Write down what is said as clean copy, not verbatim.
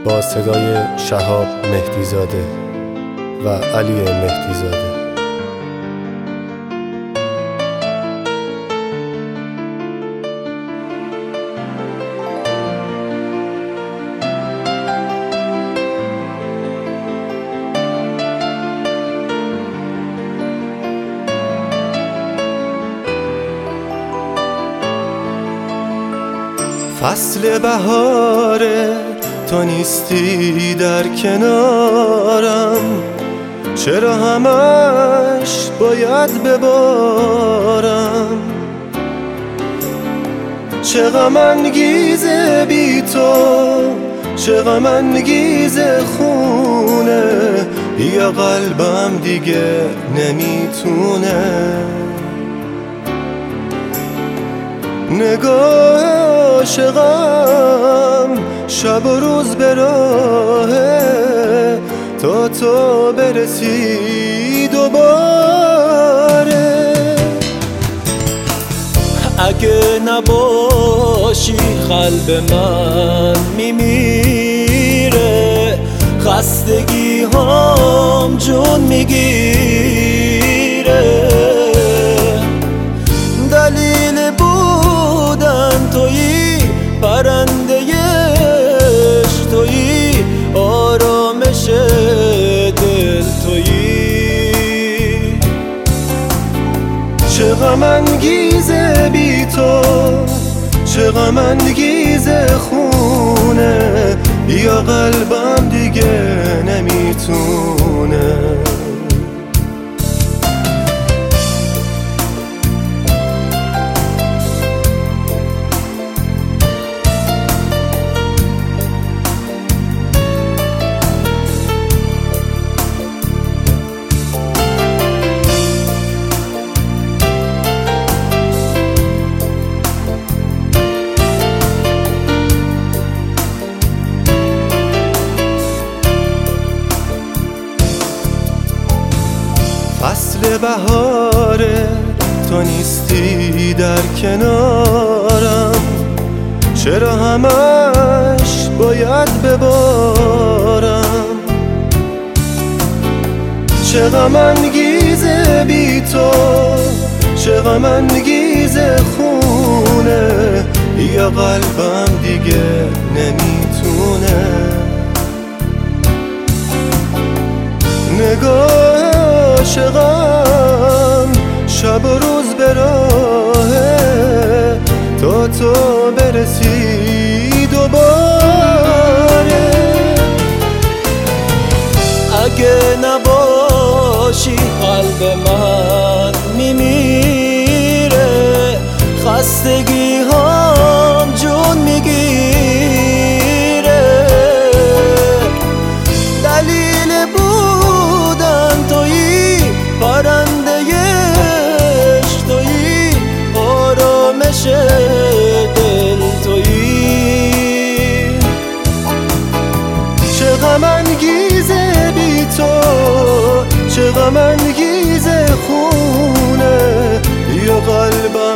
با صدای شهاب مهدیزاده و علی مهدیزاده. فصل بهاره تو نیستی در کنارم، چرا همش باید ببارم؟ چه غم انگیزه بی تو، چه غم انگیزه خونه، یا قلبم دیگه نمیتونه. نگاه عاشقم شب و روز به راهه تا تو برسی دوباره. اگه نباشی قلب من میمیره، خستگی هم جون میگیره. دلیل بودن تویی، پرنده عشق تویی، آرامش دل تویی. چه غم انگیزه بی تو، چه غم انگیزه خونه، یا قلبم دیگه نمیتونه. فصل بهاره تو نیستی در کنارم، چرا همش باید ببارم؟ چه غم انگیزه بی تو، چه غم انگیزه خونه، یا قلبم دیگه نمیتونه. نگاه عاشقم شب و روز به راهه تا تو برسی دوباره. اگه نباشی قلب من میمیره، خستگی هم جون میگیره. دلیل بودن تویی، پرنده عشق تویی، آرامش دل تویی. چه غم انگیزه بی تو، چه غم انگیزه خونه، یا قلبم